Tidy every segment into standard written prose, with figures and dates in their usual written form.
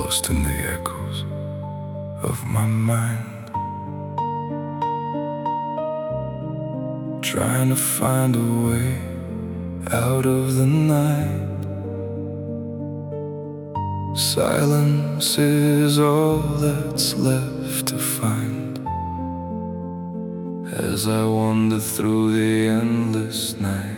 lost in the echoes of my mind, trying to find a way out of the night. Silence is all that's left to find as I wander through the endless night.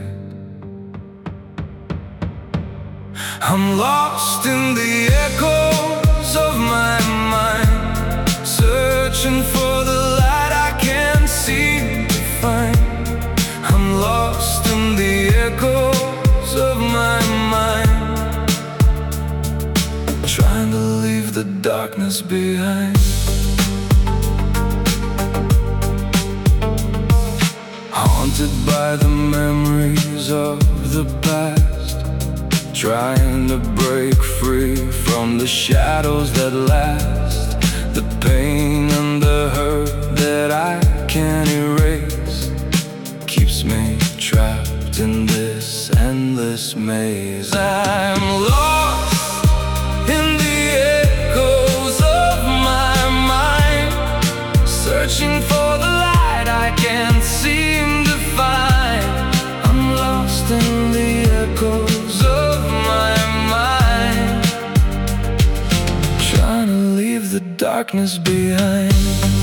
I'm lost in the echoes of my mind, searching for the light I can't seem to find. I'm lost in the echoes of my mind, trying to leave the darkness behind. Haunted by the memories of the past, trying to break free from the shadows that last. The pain and the hurt that I can't erase keeps me trapped in this endless maze. I'm lost in the echoes of my mind, searching for the light I can't seem to find. I'm lost in the echoes of my mind, trying to leave the darkness behind.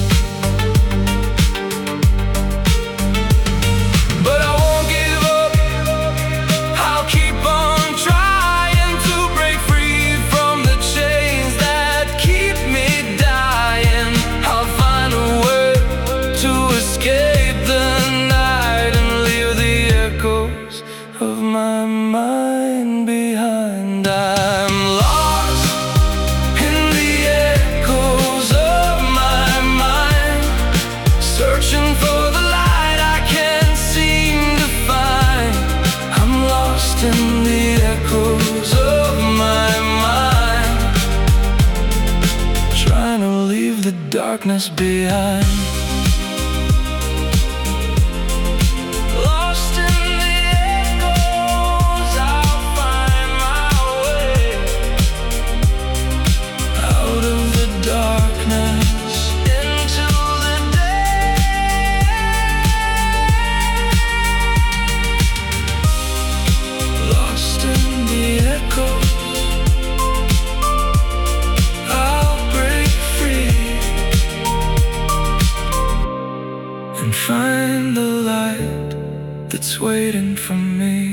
But I won't give up, I'll keep on trying to break free from the chains that keep me dying. I'll find a way to escape the night and leave the echoes of my mind behind. I'm lost in the echoes of my mind, searching for the light I can't seem to find. I'm lost in the echoes of my mind, trying to leave the darkness behind. Lost in the echoes, I'll find my way out of the darkness into the day. Lost in the echoes, I'll break free and find the light that's waiting for me.